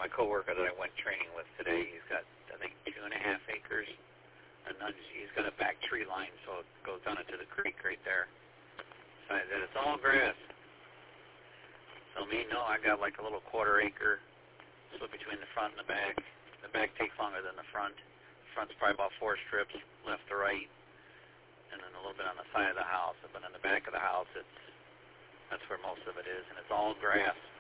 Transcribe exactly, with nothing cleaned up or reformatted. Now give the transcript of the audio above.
my coworker that I went training with today, he's got, I think, two and a half acres. And then he's got a back tree line, so it goes down into the creek right there. So I said, it's all grass. So me, no, I got like a little quarter acre split between the front and the back. The back takes longer than the front. The front's probably about four strips, left to right, and then a little bit on the side of the house. But in the back of the house, it's that's where most of it is, and it's all grass.